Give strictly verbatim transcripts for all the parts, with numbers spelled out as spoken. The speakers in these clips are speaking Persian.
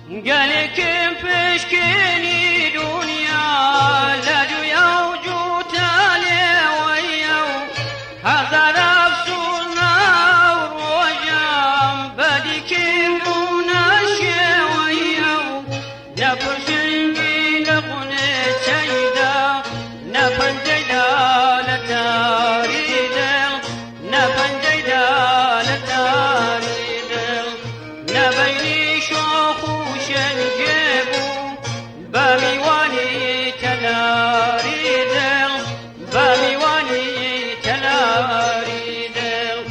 قالكم فشكني دنيا لجويا وجوتا لويا هذا نفسنا وروجا بديكم دون الشويا نفرشنجي لقني سيدا نفن جيدا لتاريد نفن جيدا لتاريد نبيني شوخو شنجيبو بميواني تلاريدل بميواني تلاريدل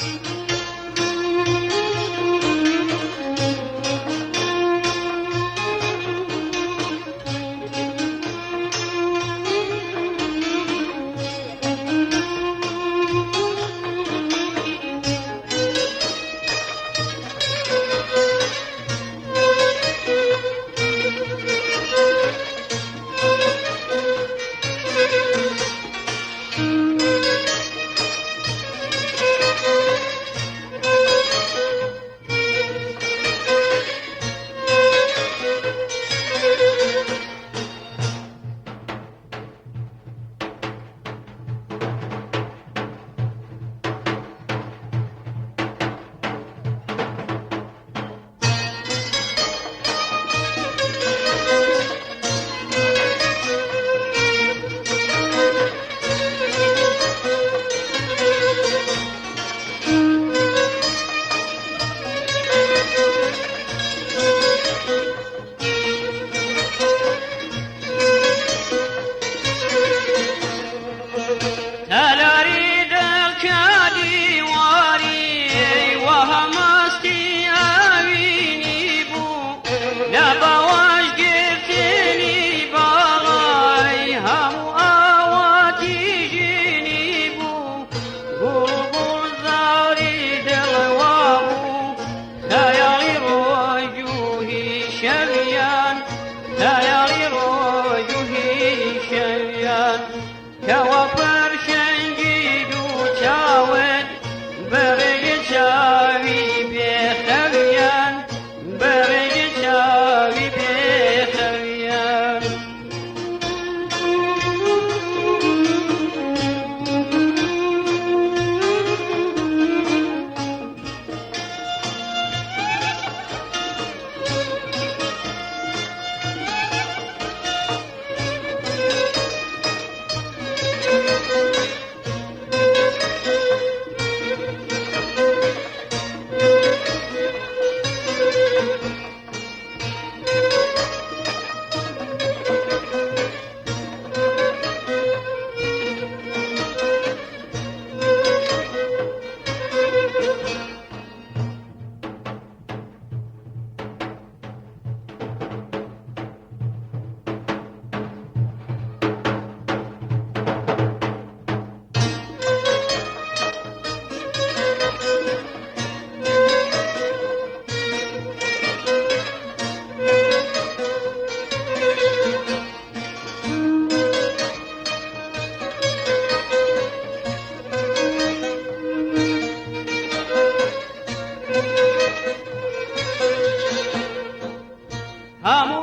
همو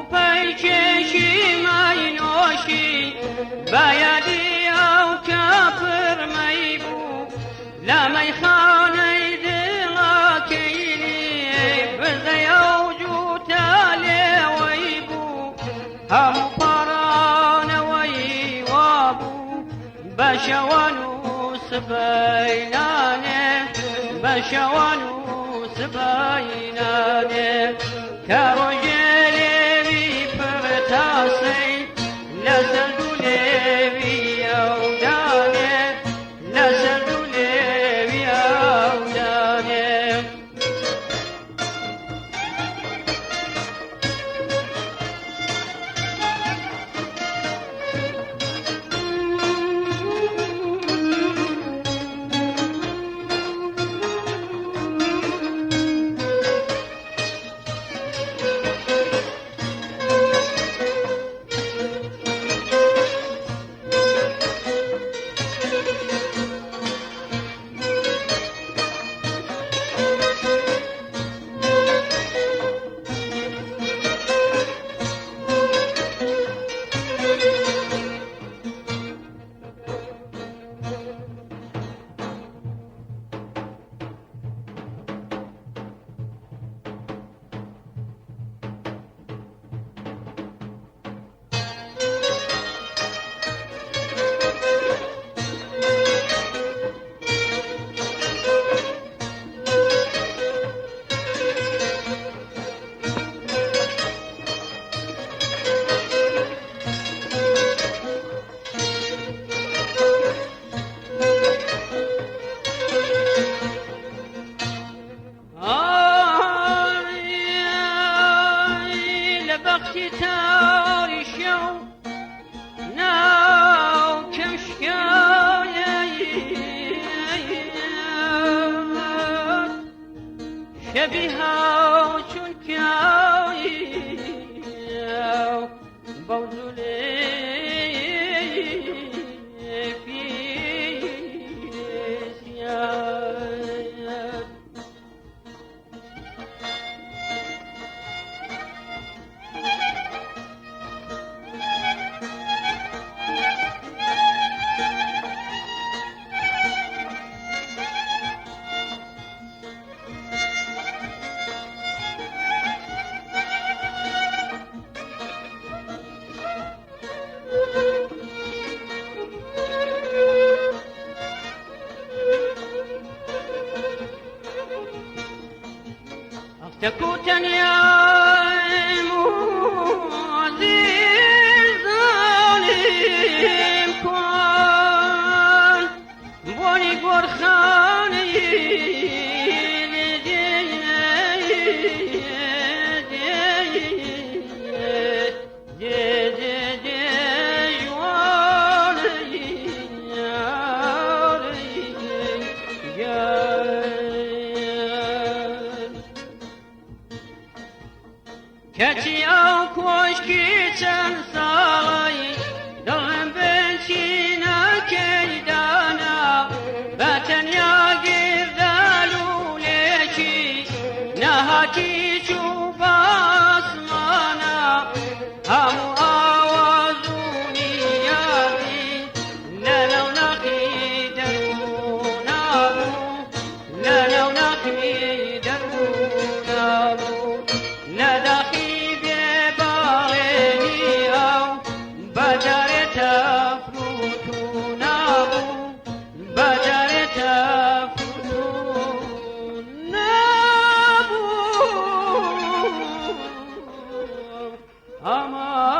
پیکشی مای نوشی بایدی او کافر می بو لمی خانه دلا کینی بزی او جوتا لیوی بو همو پران وی وابو بشوانو سبینانه بشوانو سبینانه كرجالي بفتاسي لسلدو ليبي أوداني لسلدو ليبي أوداني بەختی تاری شەو ناو کەشکایە شەبی هاو چون کاوی بەو زولێ تكوتني معزز ظالم كون بوني قرخاني کەچی ئەو کۆشکی چەند ساڵی دڵم بنچی نەکەیدانا بە تەنیا گردە لولێکی نەهاتی چوو بە ئاسمانە هەموو ئاوازوونی یادی لەنەو نەخی دەروونابوو لەنەو نەخی دەروونابوو لەداخی Ama